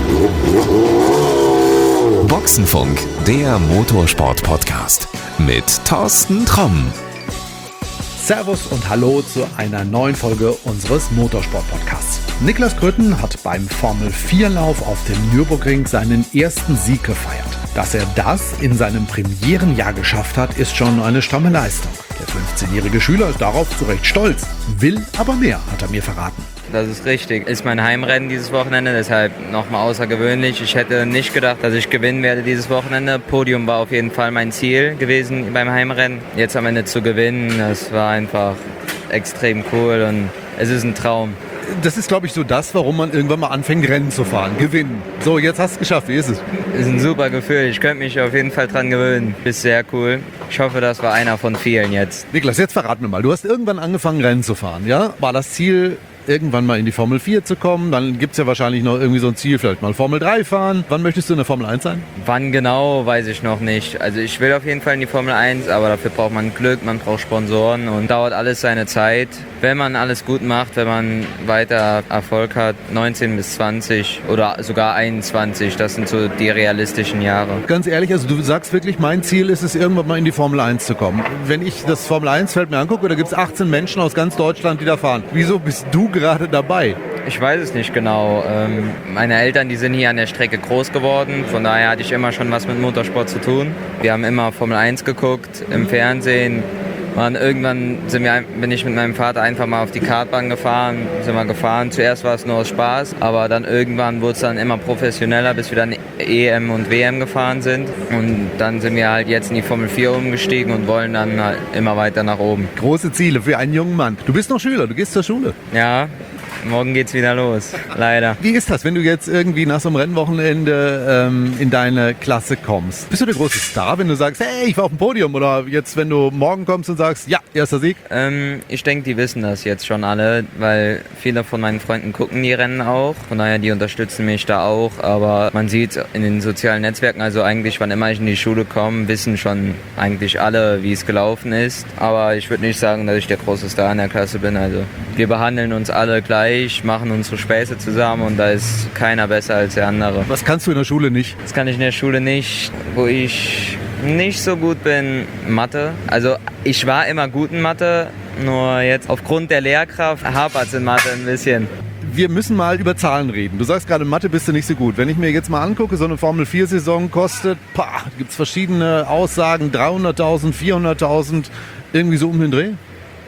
Boxenfunk, der Motorsport-Podcast mit Thorsten Tromm. Servus und Hallo zu einer neuen Folge unseres Motorsport-Podcasts. Niklas Krütten hat beim Formel-4-Lauf auf dem Nürburgring seinen ersten Sieg gefeiert. Dass er das in seinem Premierenjahr geschafft hat, ist schon eine stramme Leistung. Der 15-jährige Schüler ist darauf zu Recht stolz, will aber mehr, hat er mir verraten. Das ist richtig. Ist mein Heimrennen dieses Wochenende, deshalb nochmal außergewöhnlich. Ich hätte nicht gedacht, dass ich gewinnen werde dieses Wochenende. Podium war auf jeden Fall mein Ziel gewesen beim Heimrennen. Jetzt am Ende zu gewinnen, das war einfach extrem cool und es ist ein Traum. Das ist, glaube ich, so das, warum man irgendwann mal anfängt, Rennen zu fahren, gewinnen. So, jetzt hast du es geschafft. Wie ist es? Ist ein super Gefühl. Ich könnte mich auf jeden Fall dran gewöhnen. Ist sehr cool. Ich hoffe, das war einer von vielen jetzt. Niklas, jetzt verrat mir mal. Du hast irgendwann angefangen, Rennen zu fahren, ja? War das Ziel, irgendwann mal in die Formel 4 zu kommen? Dann gibt es ja wahrscheinlich noch irgendwie so ein Ziel, vielleicht mal Formel 3 fahren. Wann möchtest du in der Formel 1 sein? Wann genau, weiß ich noch nicht. Also ich will auf jeden Fall in die Formel 1, aber dafür braucht man Glück, man braucht Sponsoren und dauert alles seine Zeit. Wenn man alles gut macht, wenn man weiter Erfolg hat, 19 bis 20 oder sogar 21, das sind so die realistischen Jahre. Ganz ehrlich, also du sagst wirklich, mein Ziel ist es, irgendwann mal in die Formel 1 zu kommen. Wenn ich das Formel 1-Feld mir angucke, da gibt es 18 Menschen aus ganz Deutschland, die da fahren. Wieso bist du gerade dabei? Ich weiß es nicht genau. Meine Eltern, die sind hier an der Strecke groß geworden. Von daher hatte ich immer schon was mit Motorsport zu tun. Wir haben immer Formel 1 geguckt im Fernsehen. Und irgendwann bin ich mit meinem Vater einfach mal auf die Kartbahn gefahren, sind wir gefahren. Zuerst war es nur aus Spaß, aber dann irgendwann wurde es dann immer professioneller, bis wir dann EM und WM gefahren sind. Und dann sind wir halt jetzt in die Formel 4 umgestiegen und wollen dann halt immer weiter nach oben. Große Ziele für einen jungen Mann. Du bist noch Schüler, du gehst zur Schule. Ja. Morgen geht's wieder los, leider. Wie ist das, wenn du jetzt irgendwie nach so einem Rennwochenende in deine Klasse kommst? Bist du der große Star, wenn du sagst, hey, ich war auf dem Podium? Oder jetzt, wenn du morgen kommst und sagst, ja, erster Sieg? Ich denke, die wissen das jetzt schon alle, weil viele von meinen Freunden gucken die Rennen auch. Von daher, die unterstützen mich da auch. Aber man sieht in den sozialen Netzwerken, also eigentlich, wann immer ich in die Schule komme, wissen schon eigentlich alle, wie es gelaufen ist. Aber ich würde nicht sagen, dass ich der große Star in der Klasse bin. Also wir behandeln uns alle gleich, machen unsere Späße zusammen und da ist keiner besser als der andere. Was kannst du in der Schule nicht? Das kann ich in der Schule nicht. Wo ich nicht so gut bin, Mathe. Also ich war immer gut in Mathe, nur jetzt aufgrund der Lehrkraft hapert es in Mathe ein bisschen. Wir müssen mal über Zahlen reden. Du sagst gerade, Mathe bist du nicht so gut. Wenn ich mir jetzt mal angucke, so eine Formel-4-Saison kostet, gibt es verschiedene Aussagen, 300.000, 400.000, irgendwie so um den Dreh?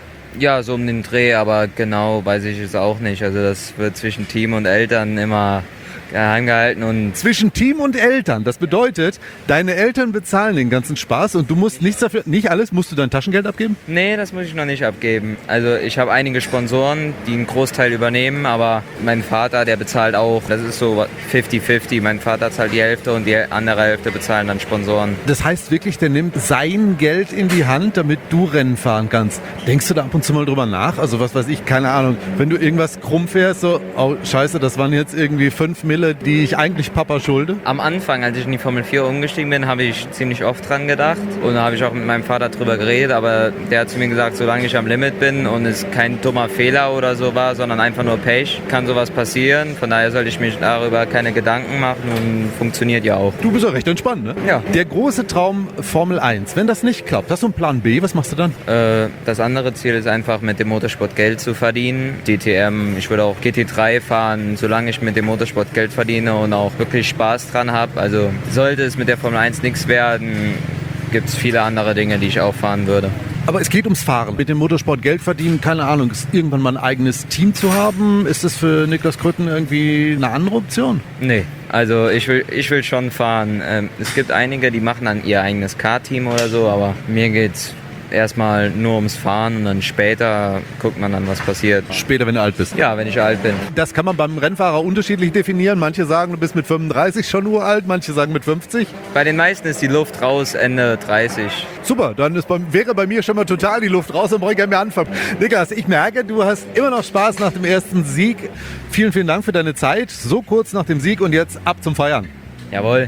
Ja, so um den Dreh, aber genau weiß ich es auch nicht. Also das wird zwischen Team und Eltern immer geheim gehalten. Und zwischen Team und Eltern, das bedeutet, deine Eltern bezahlen den ganzen Spaß und du musst nichts dafür, nicht alles, musst du dein Taschengeld abgeben? Nee, das muss ich noch nicht abgeben. Also ich habe einige Sponsoren, die einen Großteil übernehmen, aber mein Vater, der bezahlt auch. Das ist so 50-50. Mein Vater zahlt die Hälfte und die andere Hälfte bezahlen dann Sponsoren. Das heißt wirklich, der nimmt sein Geld in die Hand, damit du Rennen fahren kannst. Denkst du da ab und zu mal drüber nach? Also was weiß ich, keine Ahnung, wenn du irgendwas krumm fährst, so, oh scheiße, das waren jetzt irgendwie 5 Millionen, die ich eigentlich Papa schulde? Am Anfang, als ich in die Formel 4 umgestiegen bin, habe ich ziemlich oft dran gedacht. Und da habe ich auch mit meinem Vater drüber geredet. Aber der hat zu mir gesagt, solange ich am Limit bin und es kein dummer Fehler oder so war, sondern einfach nur Pech, kann sowas passieren. Von daher sollte ich mich darüber keine Gedanken machen und funktioniert ja auch. Du bist ja recht entspannt, ne? Ja. Der große Traum Formel 1. Wenn das nicht klappt, hast du einen Plan B? Was machst du dann? Das andere Ziel ist einfach, mit dem Motorsport Geld zu verdienen. DTM, ich würde auch GT3 fahren, solange ich mit dem Motorsport Geld verdiene und auch wirklich Spaß dran habe. Also sollte es mit der Formel 1 nichts werden, gibt es viele andere Dinge, die ich auch fahren würde. Aber es geht ums Fahren. Mit dem Motorsport Geld verdienen, keine Ahnung, ist irgendwann mal ein eigenes Team zu haben? Ist das für Niklas Krütten irgendwie eine andere Option? Nee, also ich will schon fahren. Es gibt einige, die machen dann ihr eigenes Kart-Team oder so, aber mir geht's erstmal nur ums Fahren und dann später guckt man dann, was passiert. Später, wenn du alt bist? Ja, wenn ich alt bin. Das kann man beim Rennfahrer unterschiedlich definieren. Manche sagen, du bist mit 35 schon uralt, manche sagen mit 50. Bei den meisten ist die Luft raus Ende 30. Super, dann wäre bei mir schon mal total die Luft raus und brauche ich gar nicht mehr anfangen. Niklas, ich merke, du hast immer noch Spaß nach dem ersten Sieg. Vielen, vielen Dank für deine Zeit. So kurz nach dem Sieg und jetzt ab zum Feiern. Jawohl.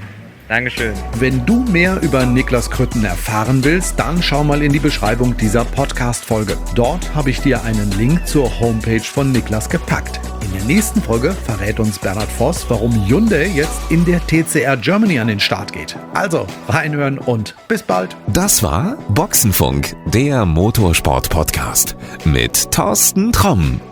Dankeschön. Wenn du mehr über Niklas Krütten erfahren willst, dann schau mal in die Beschreibung dieser Podcast-Folge. Dort habe ich dir einen Link zur Homepage von Niklas gepackt. In der nächsten Folge verrät uns Bernhard Voss, warum Hyundai jetzt in der TCR Germany an den Start geht. Also reinhören und bis bald. Das war Boxenfunk, der Motorsport-Podcast mit Thorsten Tromm.